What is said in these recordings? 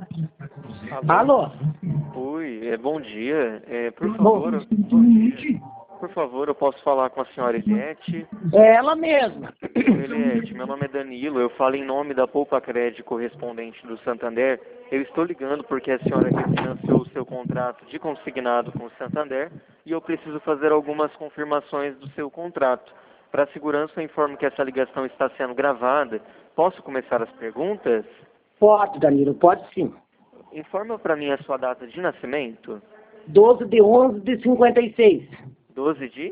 Alô? Oi, bom dia. Por Bom, favor, bom dia. Por favor, eu posso falar com a senhora Eliette? é ela mesma. Eliette, meu nome é Danilo, eu falo em nome da Poupa Crédito correspondente do Santander. Eu estou ligando porque a senhora refinanciou o seu contrato de consignado com o Santander e eu preciso fazer algumas confirmações do seu contrato. Para a segurança, eu informo que essa ligação está sendo gravada. Posso começar as perguntas? Pode, Danilo, pode sim. Informa para mim a sua data de nascimento. 12/11/56. 12 de?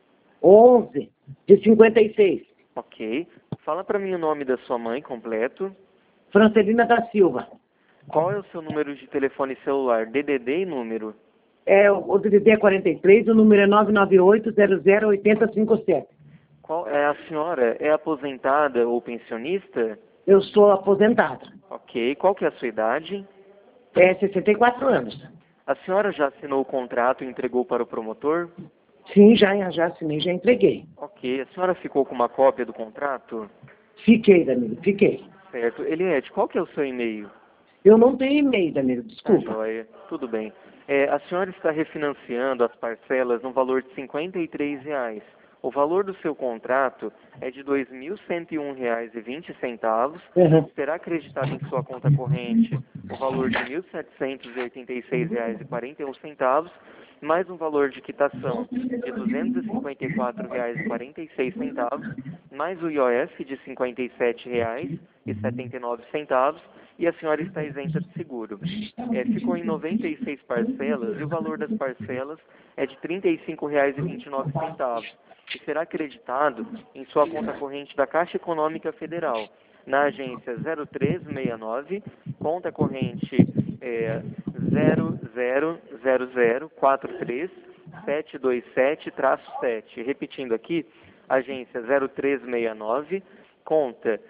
11/56. Ok. Fala para mim o nome da sua mãe completo. Francelina da Silva. Qual é o seu número de telefone celular? DDD e número? O DDD é 43, o número é 998-008057. A senhora é aposentada ou pensionista? Eu sou aposentada. Ok. Qual que é a sua idade? 64 anos. A senhora já assinou o contrato e entregou para o promotor? Sim, já assinei, já entreguei. Ok. A senhora ficou com uma cópia do contrato? Fiquei, Danilo, fiquei. Certo. Eliette, qual que é o seu e-mail? Eu não tenho e-mail, Danilo, Tá desculpa. joia. Tudo bem. A senhora está refinanciando as parcelas no valor de R$ 53. O valor do seu contrato é de R$ 2.101,20. Uhum. Será acreditado em sua conta corrente o valor de R$ 1.786,41, mais um valor de quitação de R$ 254,46, mais o IOF de R$ 57,79, e a senhora está isenta de seguro. Ficou em 96 parcelas e o valor das parcelas é de R$ 35,29 e será acreditado em sua conta corrente da Caixa Econômica Federal, na agência 0369, conta corrente 000043727-7. Repetindo aqui, agência 0369, conta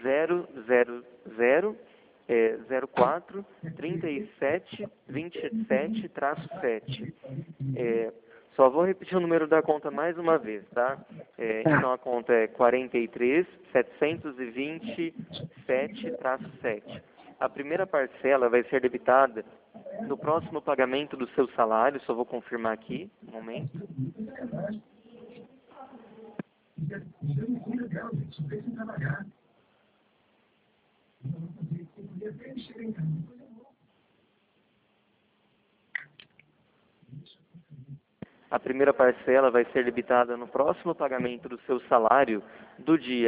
004 37 27-7. Só vou repetir o número da conta mais uma vez, tá? Então a conta é 43 727-7. A primeira parcela vai ser debitada no próximo pagamento do seu salário, só vou confirmar aqui, um momento. A primeira parcela vai ser debitada no próximo pagamento do seu salário do dia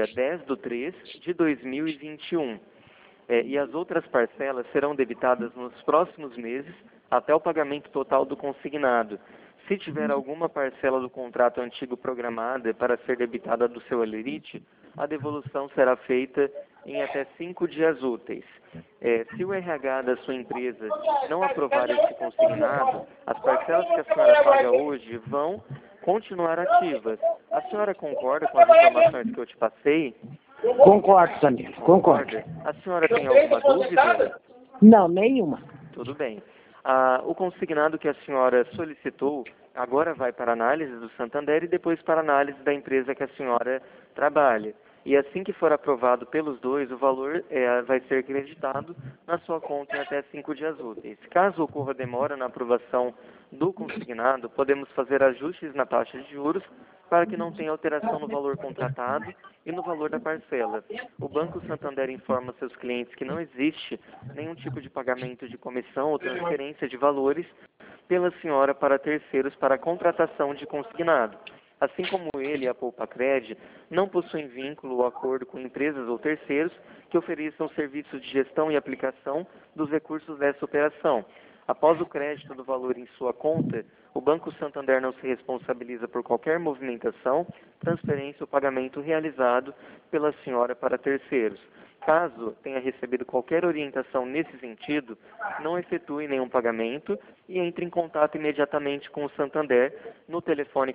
10/3/2021. E as outras parcelas serão debitadas nos próximos meses até o pagamento total do consignado. Se tiver alguma parcela do contrato antigo programada para ser debitada do seu alerite, a devolução será feita em até 5 dias úteis. Se o RH da sua empresa não aprovar este consignado, as parcelas que a senhora paga hoje vão continuar ativas. A senhora concorda com as informações que eu te passei? Concordo, Danilo, concordo. A senhora tem alguma dúvida? Não, nenhuma. Tudo bem. O consignado que a senhora solicitou agora vai para análise do Santander e depois para análise da empresa que a senhora trabalha. E assim que for aprovado pelos dois, o valor vai ser creditado na sua conta em até 5 dias úteis. Caso ocorra demora na aprovação do consignado, podemos fazer ajustes na taxa de juros para que não tenha alteração no valor contratado e no valor da parcela. O Banco Santander informa seus clientes que não existe nenhum tipo de pagamento de comissão ou transferência de valores pela senhora para terceiros para a contratação de consignado. Assim como ele e a Poupacred não possuem vínculo ou acordo com empresas ou terceiros que ofereçam serviços de gestão e aplicação dos recursos dessa operação. Após o crédito do valor em sua conta, o Banco Santander não se responsabiliza por qualquer movimentação, transferência ou pagamento realizado pela senhora para terceiros. Caso tenha recebido qualquer orientação nesse sentido, não efetue nenhum pagamento e entre em contato imediatamente com o Santander no telefone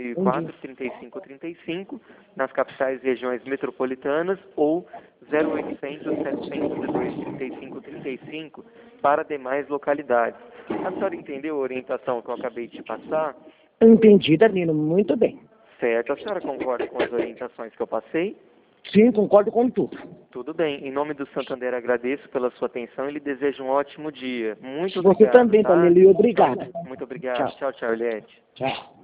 4004-3535, nas capitais e regiões metropolitanas, ou 0800-702-3535 para demais localidades. A senhora entendeu a orientação que eu acabei de te passar? Entendi, Danilo, muito bem. Certo. A senhora concorda com as orientações que eu passei? Sim, concordo com tudo. Tudo bem. Em nome do Santander, agradeço pela sua atenção e lhe desejo um ótimo dia. Muito Você obrigado. também, Tá? Paneli, obrigado. Muito obrigado. Tchau. Tchau, tchau, Eliette. Tchau.